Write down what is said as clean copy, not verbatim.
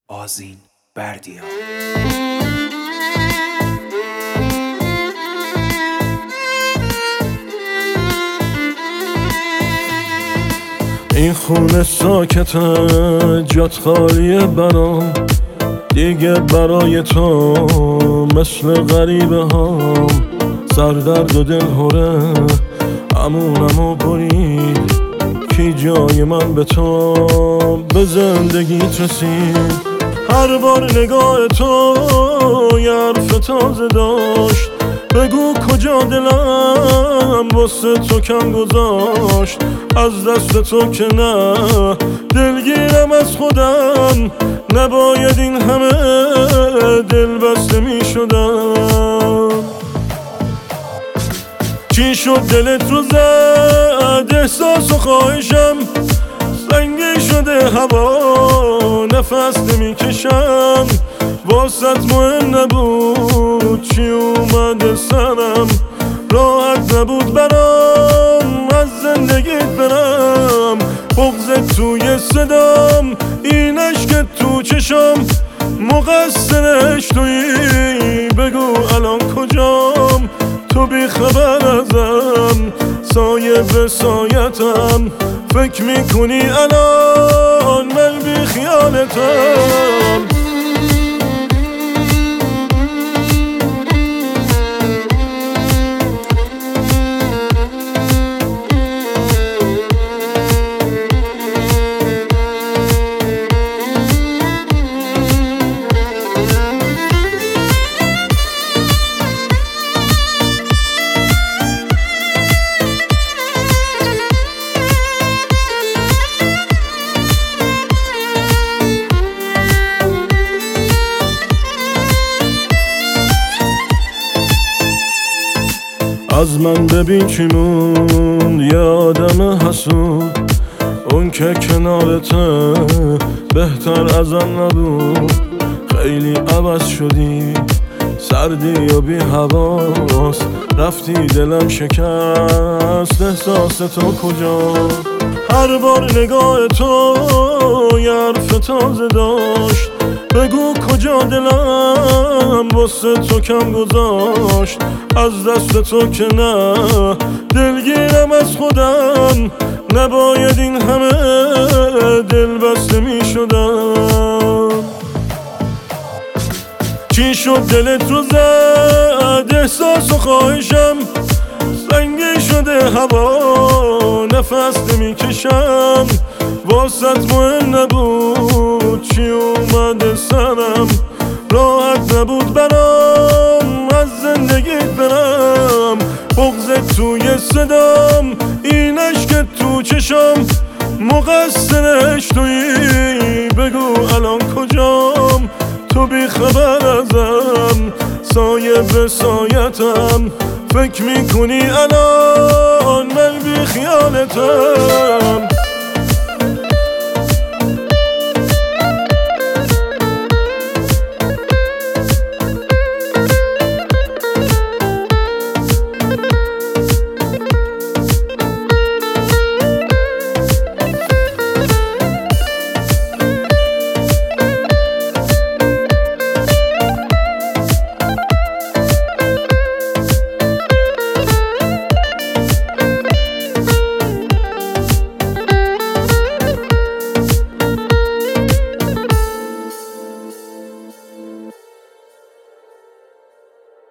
آذین بردیا. این خونه ساکته، جات خالیه برام، دیگه برای تو مثل غریبه هم. سردرد و دلهوره امونمو برید، کی جای من به تو به زندگیت رسید. هر بار نگاه تو یه حرف تازه داشت، بگو کجا دلم واسه تو کم گذاشت. از دست تو که نه دلگیرم از خودم، نباید این همه دل بسته می شدم. چی شد دلت رو زد احساس و خواهشم، سنگی شده هوا نفس نمی کشم. واسط مهم نبود چی اومده سرم، راحت نبود برام از زندگیت برم. بغضت توی صدام، این عشق تو چشم، مقصرش تویی بگو الان کجام. تو بی خبر ازم، سایه به سایتم، فکر میکنی الان من بی خیالتم. از من ببین چی موند، یه آدم حسود، اون که کنارته بهتر ازم نبود. خیلی عوض شدی، سردی و بی حواس، رفتی دلم شکست، احساس تو کجا؟ هر بار نگاه تو یه حرف تازه داشت، بگو کجا دلم واسه تو کم گذاشت. از دست تو که نه دلگیرم از خودم، نباید این همه دل بسته می شدم. چی شد دلت رو زد احساس و خواهشم، سنگی شده هوا نفس نمی کشم. واسط مهم نبود چی اومده سرم، راحت نبود برام از زندگیت برم. بغضت توی صدام، این عشق تو چشم، مقصرش تویی بگو الان کجام. تو بی خبر ازم، سایه به سایتم، فکر میکنی الان من بی خیالتم.